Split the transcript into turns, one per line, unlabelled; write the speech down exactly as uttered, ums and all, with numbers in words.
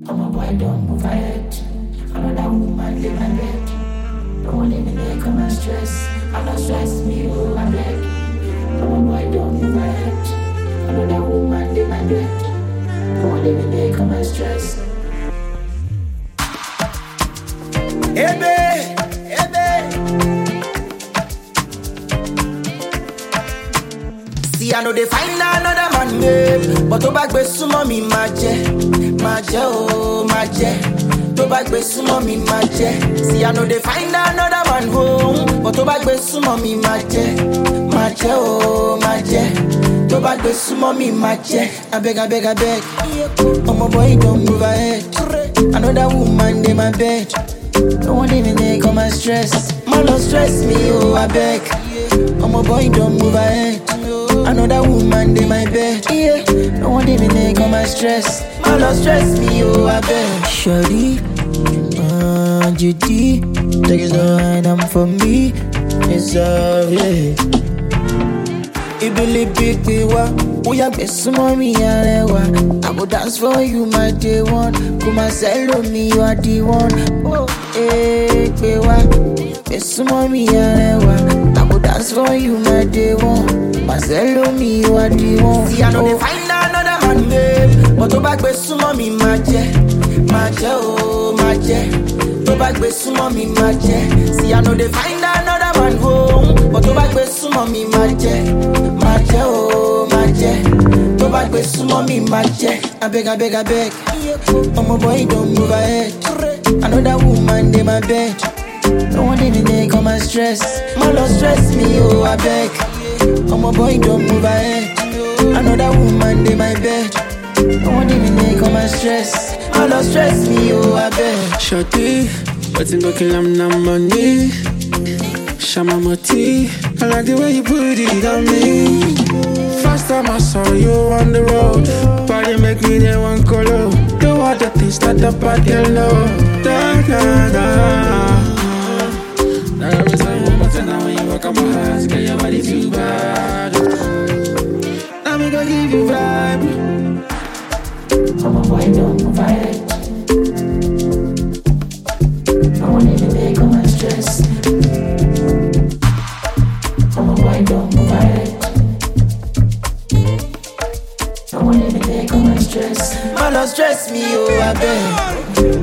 I'm a boy, don't move ahead. Another woman in my bed. Don't leave me there, come and stress. I'm not stress me, oh, I beg. I'm a boy, don't move ahead. Another woman in my bed. Don't leave me there, come and stress.
Hey, babe. Hey, babe. See, I know they find another man, babe. But to back with some mommy, my jet. My jet, oh, my jet. To back with some mommy, my jet. See, I know they find another man home. But to back with some mommy, my jet. My jet, oh, my jet. To back with some mommy, my jet. I beg, I beg, I beg. Oh, my boy, don't move ahead. Another woman in my bed. Don't want even there, come and stress. My love stress me, oh, I beg. Oh, my boy, don't move ahead. Another woman in my bed. Yeah, don't want even there, come and stress. My love stress me, oh, I beg. Shawty, uh, Judy, take it on, I'm for me. It's all, yeah. Ibili big me wa, we are best mommy alewa. I go dance for you, my day one. Come and sell me, you are the one. Oh, eh, me wa, best mommy alewa. I go dance for you, my day one. Marcelo me, you are the one. See, I know they find another man, babe. But to back with some mommy, my jet, my jet, oh, my jet. To back with some mommy, my jet. See, I know they find another man home. But to back with some mommy, my jet, my jet, oh, my jet. To back with some mommy, my jet. I beg, I beg, I beg. Oh, my boy, don't move ahead. Another woman in my bed. Don't want even there, come and stress. My love stress me, oh, I beg. Oh, my boy, don't move ahead. Another woman in my bed. Don't want even there, come and stress. My love stress me, oh, I beg.
Shorty, but in looking I'm not money. Shama Moti, I like the way you put it on me. First time I saw you on the road, body make me the one color. Do all the things that the body love. Da da da. Now every time one more time, now when you walk on my hands, get your body too bad. Now me gonna give you vibe.
I'm a boy, don't move ahead. Don't want even there, come and stress. I'm a boy, don't move ahead. Don't want even there, come and stress.
My love stress me, oh, I beg.